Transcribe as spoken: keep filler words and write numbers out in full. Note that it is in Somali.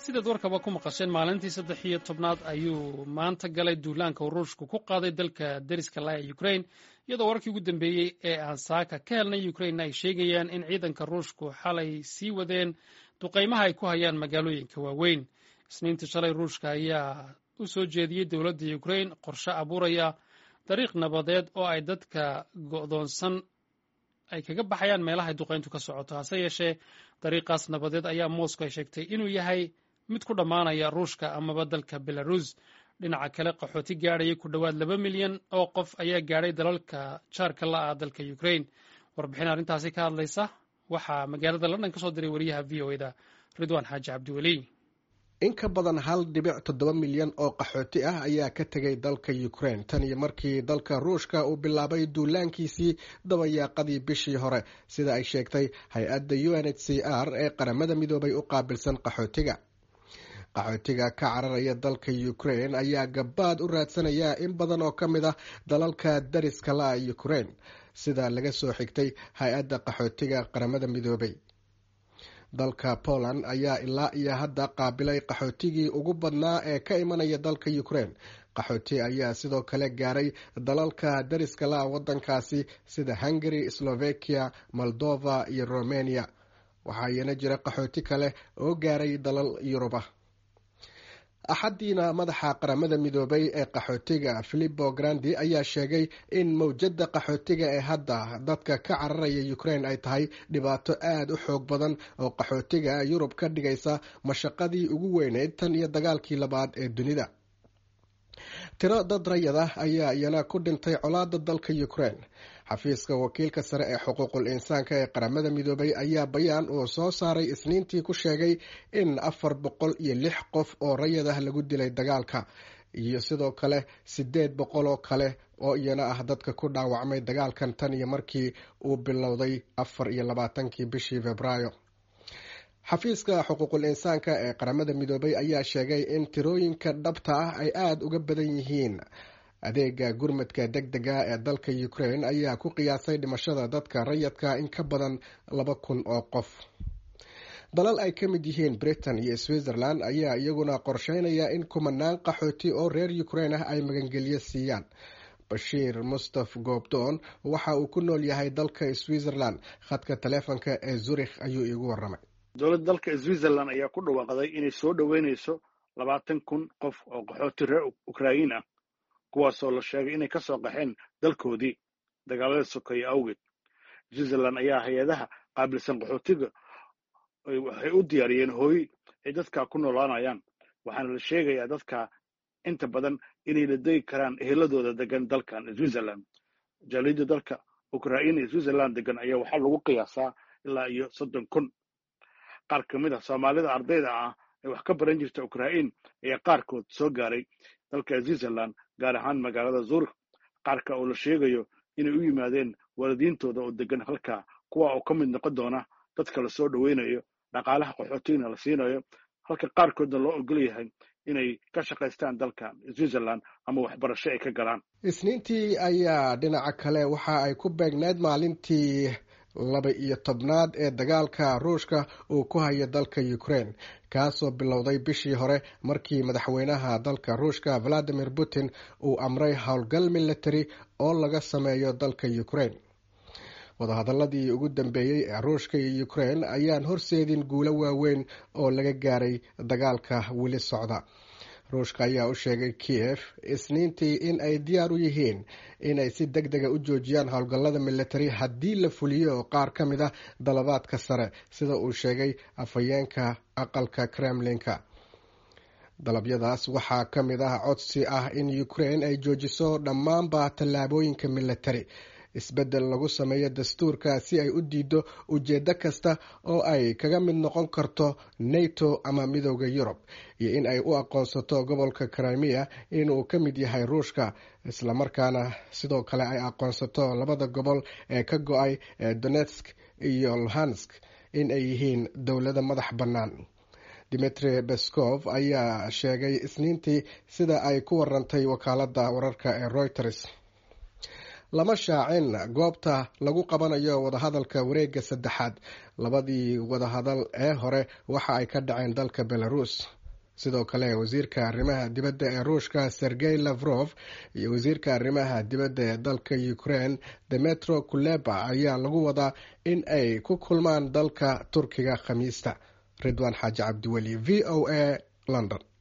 sidaad warkaba ku maqasheen maalintii saddex iyo tobnaad ayuu maanta galay duulaanka uu ruushku ku qaaday dalka deriska laa ee ukrain iyadoo wararkii ugu dambeeyey ee aan saaka ka helnay ukrainna ay sheegayaan in ciidanka ruushku xalay sii wadeen duqaymaha ay ku hayaan magaalooyinka waaweyn isniintii shalay ruushka ayaa u soo jeediyey dowladda ukrain qorshe abuuraya dariiq nabadeed oo ay dadka go'doonsan ay kaga baxayaan meelahay duqayntu ka socoto hase yeeshee dariiqaas nabadeed ayaa moscow ay sheegtay inuu yahay mid ku dhammaanaya ruushka amaba dalka belarus dhinaca kale qaxooti gaadhaya ku dhowaad laba milyan oo qof ayaa gaadhay dalalka jaarka la ah dalka ukrain warbixin arrintaasi ka hadlaysa waxaa magaalada london ka soo diray wariyaha v o eda ridwaan xaaji cabdiweli in ka badan hal dhibic toddoba milyan oo qaxooti ah ayaa ka tegay dalka ukrain tan iyo markii dalka ruushka uu bilaabay duulaankiisii dabayaaqadii bishii hore sida ay sheegtay hay-adda u n h c r ee qaramada midoobay u qaabilsan qaxootiga qaxootiga ka cararaya dalka ukrain ayaa gabaad u raadsanaya in badan oo ka mid ah dalalka dariska la ukrain sida laga soo xigtay hay-adda qaxootiga qaramada midoobay dalka Poland ayaa ilaa iyo hadda qaabilay qaxootigii ugu badnaa ee ka imanaya dalka Ukraine. qaxooti ayaa sidoo kale gaaray dalalka dariska la wadankaasi sida Hungary, Slovakia, Moldova iyo Romania. waxaa iyana jira qaxooti kale oo gaaray dalal Yuruba. axadiina madaxa qaramada midoobay ee qaxootiga Filippo Grandi ayaa sheegay in mawjada qaxootiga ee hadda dadka ka cararaya Ukraine ay tahay dhibaato aad u xoog badan oo qaxootiga Yurub ka dhigaysa mashaqadii ugu weyneyd tan iyo dagaalkii labaad ee dunida. tiro dad rayid ah ayaa iyana ku dhintay colaada dalka Ukraine. xafiiska wakiilka sare ee xuquuqul insaanka ee qaramada midoobay ayaa bayaan uu soo saaray isniintii ku sheegay in afar boqol iyo lix qof oo rayid ah lagu dilay dagaalka iyo sidoo kale sideed boqol oo kale oo iyana ah dadka ku dhaawacmay dagaalkan tan iyo markii uu bilowday afar iyo labaatankii bishii Febraayo. xafiiska xuquuqul insaanka ee qaramada midoobay ayaa sheegay in tirooyinka dhabta ah ay aada uga badan yihiin. adeega gurmadka degdega ee dalka Ukraine ayaa ku qiyaasay dhimashada dadka rayidka in ka badan laba kun oo qof. dalal ay ka mid yihiin Britain iyo Switzerland ayaa iyaguna qorsheynaya in kumanaan qaxooti oo reer Ukraine ah ay magangelyo siiyaan. Bashir Mustaf Gobdon waxa uu ku nool yahay dalka Switzerland. khadka taleefanka ee Zurich ayuu igu waramay. dowladda dalka Switzerland ayaa ku dhawaaqday inay soo dhaweynayso labaatan kun qof oo qaxooti reer Ukraine ah kuwaasoo la sheegay inay ka soo qaxeen dalkoodii dagaalada sokeeye awgeed. Switzerland ayaa hay-adaha qaabilsan qaxootiga waxay u diyaariyeen hooy ay dadka ku noolaanayaan waxaana la sheegayaa dadka inta badan inay la degi karaan eheladooda degan dalkan Switzerland. jaaliyadda dalka Ukraine iyo Switzerland degan ayaa waxaa lagu qiyaasaa ilaa iyo soddon kun. qaar ka mid ah Soomaalida ardayda ah ee wax ka baran jirta Ukraine ayaa qaarkood soo gaaray dalka Switzerland gaar ahaan magaalada Zurich. qaarka oo la sheegayo inay u yimaadeen waalidiintooda oo degan halka kuwa oo ka mid noqon doona dadka la soo dhaweynayo dhaqaalaha qaxootiga la siinayo halka qaarkoodna loo ogol yahay inay ka shaqaystaan dalka Switzerland ama waxbarasho ay ka galaan. isniintii ayaa dhinaca kale waxa ay ku beegneed maalintii laba iyo tobnaad ee dagaalka ruushka uu ku hayo dalka Ukraine kaasoo bilowday bishii hore markii madaxweynaha dalka ruushka Vladimir Putin uu amray howlgal military oo laga sameeyo dalka Ukraine. wadahadaladii ugu dambeeyey ee ruushka iyo Ukraine ayaan horseedin guulo waaweyn oo laga gaaray dagaalka weli socda. ruushka ayaa u sheegay Kiev isniintii in ay diyaar u yihiin in ay si degdega u joojiyaan howlgallada military haddii la fuliyo qaar ka mid ah dalabaadka sare sida uu sheegay afhayeenka aqalka Kremlinka. dalabyadaas waxaa ka mid ah codsi ah in Ukraine ay joojiso dhammaanba tallaabooyinka military, isbeddel lagu sameeyo dastuurka si ay u diido ujeeddo kasta oo ay kaga mid noqon karto NATO ama midowda Yurub, iyo in ay u aqoonsato gobolka Crimea inuu ka mid yahay ruushka islamarkaana sidoo kale ay aqoonsato labada gobol ee ka go-ay ee Donetsk iyo Luhansk in ay yihiin dowlado madax bannaan. Dmitry Peskov ayaa sheegay isniintii sida ay ku warantay wakaaladda wararka ee Reuters. lama shaacin goobta lagu qabanayo wadahadalka wareega saddexaad. labadii wadahadal ee hore waxa ay ka dhaceen dalka belarus. sidoo kale wasiirka arrimaha dibadda ee ruushka sergey lavrov iyo wasiirka arrimaha dibadda ee dalka ukraine demetro kuleba ayaa lagu wadaa in ay ku kulmaan dalka turkiga khamiista. ridwaan xaaji cabdiweli, v o a, London.